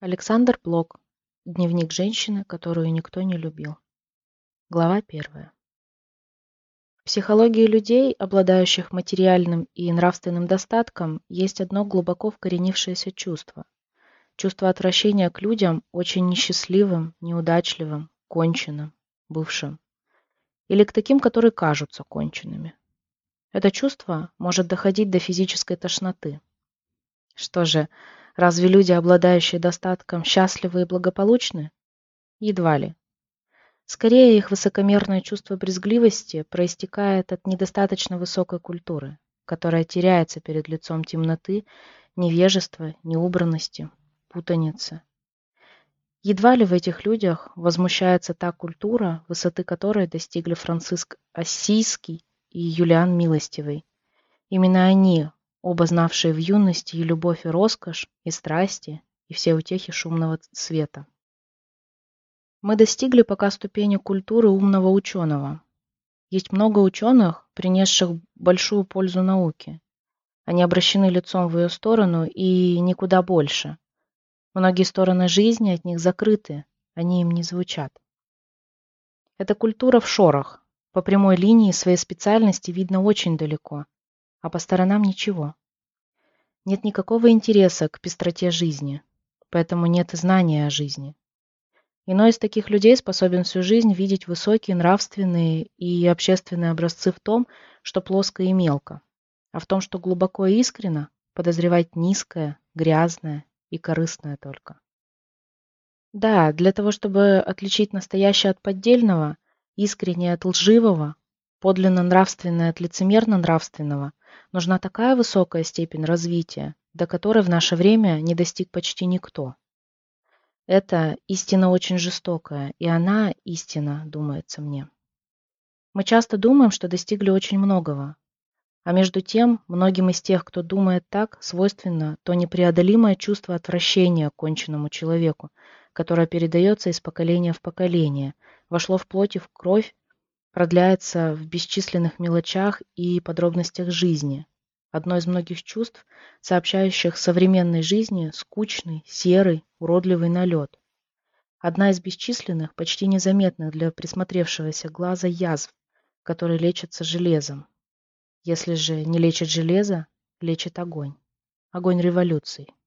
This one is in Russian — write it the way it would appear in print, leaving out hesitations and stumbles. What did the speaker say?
Александр Блок. Дневник женщины, которую никто не любил. Глава 1. В психологии людей, обладающих материальным и нравственным достатком, есть одно глубоко вкоренившееся чувство. Чувство отвращения к людям очень несчастливым, неудачливым, конченным, бывшим. Или к таким, которые кажутся конченными. Это чувство может доходить до физической тошноты. Что же, разве люди, обладающие достатком, счастливы и благополучны? Едва ли. Скорее, их высокомерное чувство брезгливости проистекает от недостаточно высокой культуры, которая теряется перед лицом темноты, невежества, неубранности, путаницы. Едва ли в этих людях возмущается та культура, высоты которой достигли Франциск Ассийский и Юлиан Милостивый. Именно они, оба знавшие в юности и любовь, и роскошь, и страсти, и все утехи шумного света. Мы достигли пока ступени культуры умного ученого. Есть много ученых, принесших большую пользу науке. Они обращены лицом в ее сторону и никуда больше. Многие стороны жизни от них закрыты, они им не звучат. Эта культура в шорах. По прямой линии своей специальности видно очень далеко, а по сторонам ничего. Нет никакого интереса к пестроте жизни, поэтому нет и знания о жизни. Иной из таких людей способен всю жизнь видеть высокие нравственные и общественные образцы в том, что плоско и мелко, а в том, что глубоко и искренно, подозревать низкое, грязное и корыстное только. Да, для того, чтобы отличить настоящее от поддельного, искреннее от лживого, подлинно нравственное от лицемерно нравственного, нужна такая высокая степень развития, до которой в наше время не достиг почти никто. Это истина очень жестокая, и она, истина, думается мне. Мы часто думаем, что достигли очень многого, а между тем, многим из тех, кто думает так, свойственно то непреодолимое чувство отвращения к конченному человеку, которое передается из поколения в поколение, вошло в плоть и в кровь, продляется в бесчисленных мелочах и подробностях жизни. Одно из многих чувств, сообщающих современной жизни скучный, серый, уродливый налет. Одна из бесчисленных, почти незаметных для присмотревшегося глаза язв, которые лечатся железом. Если же не лечит железо, лечит огонь. Огонь революций.